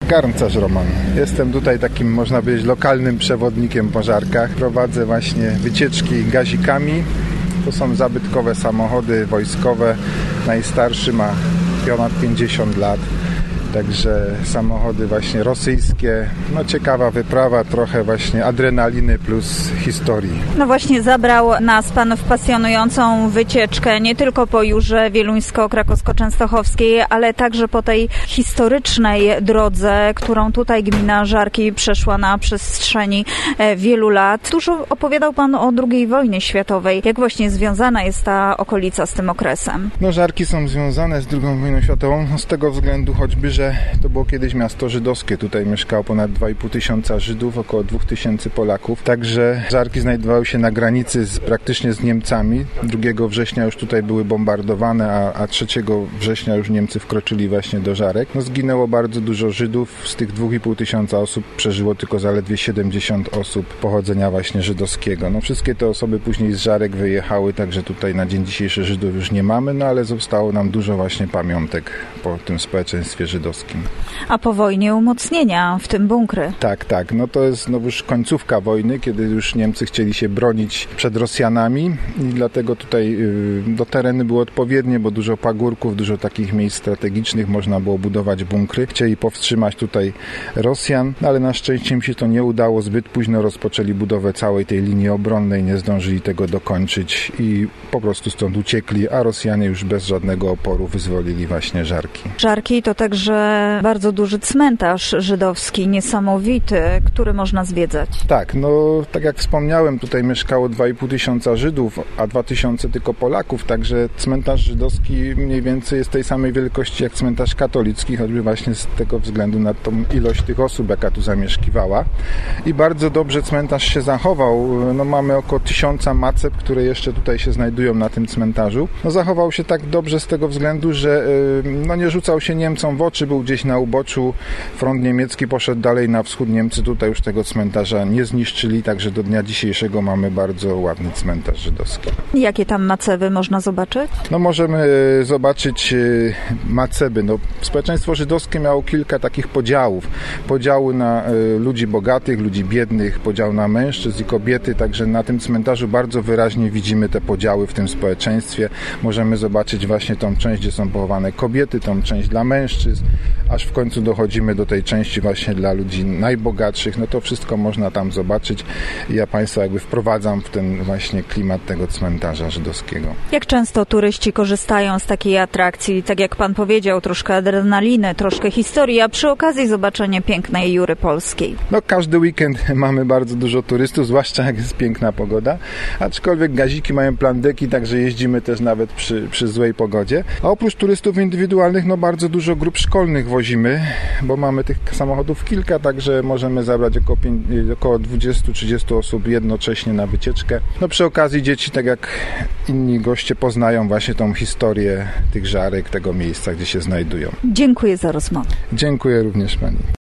Garncarz Roman. Jestem tutaj takim, można powiedzieć, lokalnym przewodnikiem po Żarkach. Prowadzę właśnie wycieczki gazikami. To są zabytkowe samochody wojskowe. Najstarszy ma ponad 50 lat. Także samochody właśnie rosyjskie. No ciekawa wyprawa, trochę właśnie adrenaliny plus historii. No właśnie zabrał nas Pan w pasjonującą wycieczkę nie tylko po Jurze Wieluńsko-Krakowsko-Częstochowskiej, ale także po tej historycznej drodze, którą tutaj gmina Żarki przeszła na przestrzeni wielu lat. Dużo opowiadał Pan o II wojnie światowej. Jak właśnie związana jest ta okolica z tym okresem? No Żarki są związane z II wojną światową z tego względu choćby, że to było kiedyś miasto żydowskie. Tutaj mieszkało ponad 2,5 tysiąca Żydów, około 2000 Polaków. Także Żarki znajdowały się na granicy praktycznie z Niemcami. 2 września już tutaj były bombardowane, a 3 września już Niemcy wkroczyli właśnie do Żarek. No zginęło bardzo dużo Żydów. Z tych 2,5 tysiąca osób przeżyło tylko zaledwie 70 osób pochodzenia właśnie żydowskiego. No wszystkie te osoby później z Żarek wyjechały, także tutaj na dzień dzisiejszy Żydów już nie mamy, no ale zostało nam dużo właśnie pamiątek po tym społeczeństwie żydowskim. A po wojnie umocnienia, w tym bunkry. Tak. No to jest już końcówka wojny, kiedy już Niemcy chcieli się bronić przed Rosjanami i dlatego tutaj tereny były odpowiednie, bo dużo pagórków, dużo takich miejsc strategicznych, można było budować bunkry. Chcieli powstrzymać tutaj Rosjan, ale na szczęście im się to nie udało. Zbyt późno rozpoczęli budowę całej tej linii obronnej, nie zdążyli tego dokończyć i po prostu stąd uciekli, a Rosjanie już bez żadnego oporu wyzwolili właśnie Żarki. Żarki to także bardzo duży cmentarz żydowski, niesamowity, który można zwiedzać. Tak, no tak jak wspomniałem, tutaj mieszkało 2,5 tysiąca Żydów, a 2000 tylko Polaków, także cmentarz żydowski mniej więcej jest tej samej wielkości jak cmentarz katolicki, choćby właśnie z tego względu na tą ilość tych osób, jaka tu zamieszkiwała. I bardzo dobrze cmentarz się zachował. No mamy około 1000 maceb, które jeszcze tutaj się znajdują na tym cmentarzu. No zachował się tak dobrze z tego względu, że nie rzucał się Niemcom w oczy, był gdzieś na uboczu, front niemiecki poszedł dalej na wschód, Niemcy tutaj już tego cmentarza nie zniszczyli, także do dnia dzisiejszego mamy bardzo ładny cmentarz żydowski. Jakie tam macewy można zobaczyć? No możemy zobaczyć maceby. No, społeczeństwo żydowskie miało kilka takich podziałów. Podziały na ludzi bogatych, ludzi biednych, podział na mężczyzn i kobiety, także na tym cmentarzu bardzo wyraźnie widzimy te podziały w tym społeczeństwie. Możemy zobaczyć właśnie tą część, gdzie są pochowane kobiety, tą część dla mężczyzn, aż w końcu dochodzimy do tej części właśnie dla ludzi najbogatszych. No to wszystko można tam zobaczyć i ja Państwa wprowadzam w ten właśnie klimat tego cmentarza żydowskiego. Jak często turyści korzystają z takiej atrakcji? Tak jak Pan powiedział, troszkę adrenaliny, troszkę historii, a przy okazji zobaczenie pięknej Jury Polskiej. No każdy weekend mamy bardzo dużo turystów, zwłaszcza jak jest piękna pogoda, aczkolwiek gaziki mają plandeki, także jeździmy też nawet przy złej pogodzie. A oprócz turystów indywidualnych, no bardzo dużo grup szkolnych wozimy, bo mamy tych samochodów kilka, także możemy zabrać około 20-30 osób jednocześnie na wycieczkę. No przy okazji dzieci, tak jak inni goście, poznają właśnie tą historię tych Żarek, tego miejsca, gdzie się znajdują. Dziękuję za rozmowę. Dziękuję również Pani.